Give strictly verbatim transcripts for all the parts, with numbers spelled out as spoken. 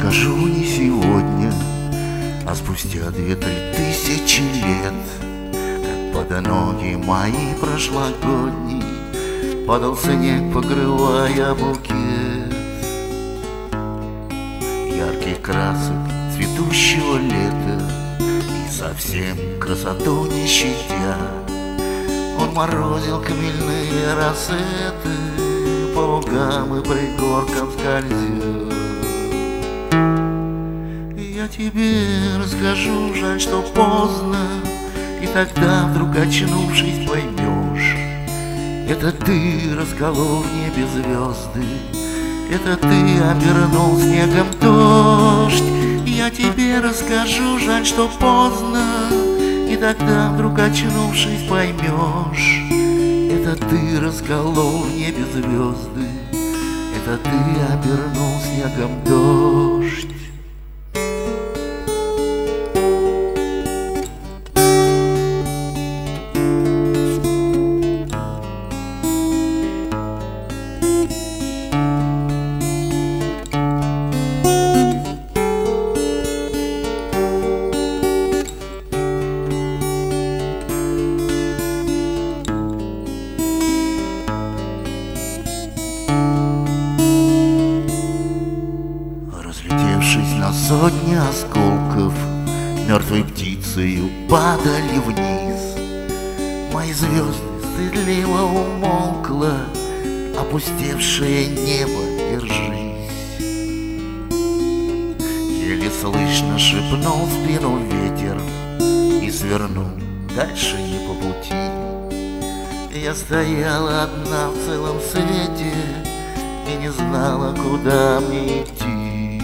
скажу не сегодня, а спустя две-три тысячи лет, как под ноги мои прошлогодние падал снег, покрывая букет ярких красок цветущего лета, и совсем красоту не щадя, он морозил хмельные рассветы, по лугам и пригоркам скользя. Я тебе расскажу, жаль, что поздно, и тогда вдруг очнувшись поймешь, это ты расколол в небе звезды, это ты обернул снегом дождь. Я тебе расскажу, жаль, что поздно, и тогда вдруг очнувшись поймешь, это ты расколол в небе звезды, это ты обернул снегом дождь. Разлетевшись на сотни осколков, мертвой птицею падали вниз. Мои звезды стыдливо умолкло, опустевшее небо, держись. Еле слышно шепнул в спину ветер и свернул дальше не по пути. Я стояла одна в целом свете и не знала, куда мне идти.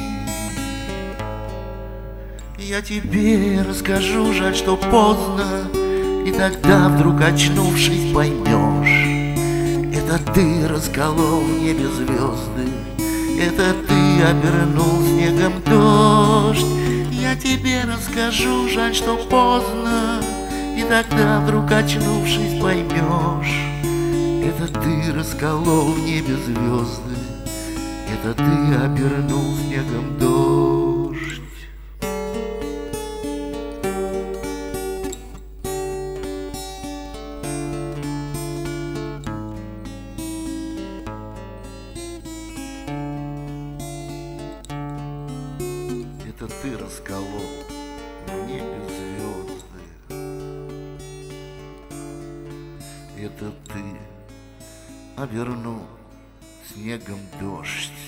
Я тебе расскажу, жаль, что поздно, и тогда вдруг очнувшись поймешь, это ты расколол в небе звезды, это ты обернул снегом дождь. Я тебе расскажу, жаль, что поздно, и тогда вдруг очнувшись поймешь, это ты расколол в небе звезды, это ты обернул снегом дождь. Это ты расколол в небе звезды, это ты обернул снегом дождь.